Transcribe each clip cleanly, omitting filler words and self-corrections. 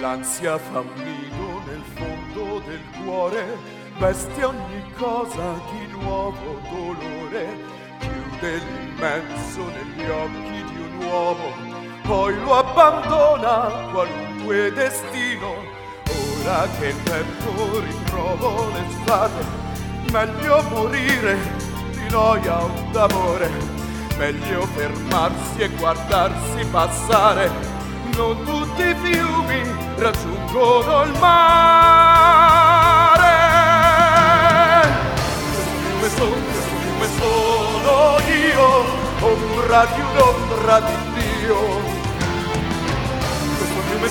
l'ansia fa un nido nel fondo del cuore, veste ogni cosa di nuovo dolore, chiude l'immenso negli occhi di un uomo, poi lo abbandona qualunque destino. Ora che il tempo ritrovo l'estate, meglio morire di noia o d'amore, meglio fermarsi e guardarsi passare. Non tutti i fiumi raggiungono il mare. Questo fiume sono io, ombra di un'ombra di Dio. Questo fiume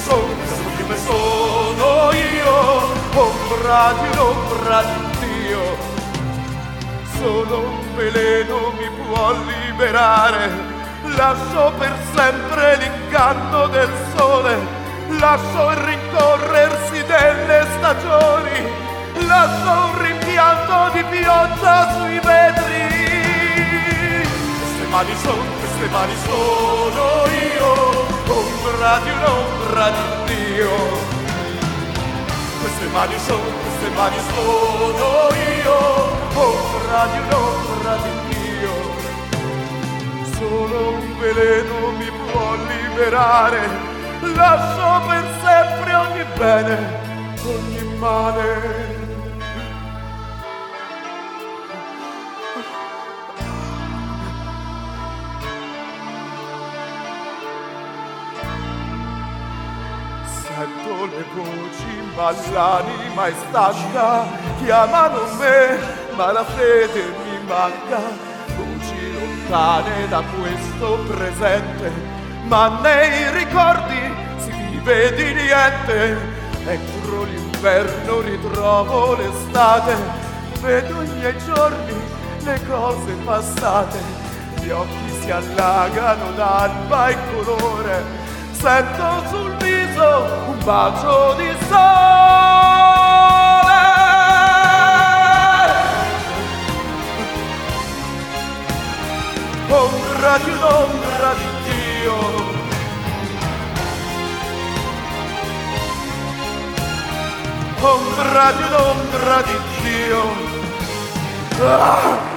sono io, ombra di un'ombra di Dio. Solo un veleno mi può liberare. Lascio per sempre l'incanto del sole, lascio il rincorrersi delle stagioni, lascio un rimpianto di pioggia sui vetri. Queste mani sono io, ombra di un'ombra di Dio. Queste mani sono io, ombra di un'ombra di Dio. Solo un veleno mi può liberare, lascio per sempre ogni bene, ogni male. Sento le voci, ma l'anima è stanca, chiamano me, ma la fede mi manca. Lontane da questo presente, ma nei ricordi si vive di niente. Entro l'inverno ritrovo l'estate, vedo i miei giorni, le cose passate, gli occhi si allagano d'alba e colore, sento sul viso un bacio di sole. Ombra di un'ombra di Dio, ombra di un'ombra di Dio.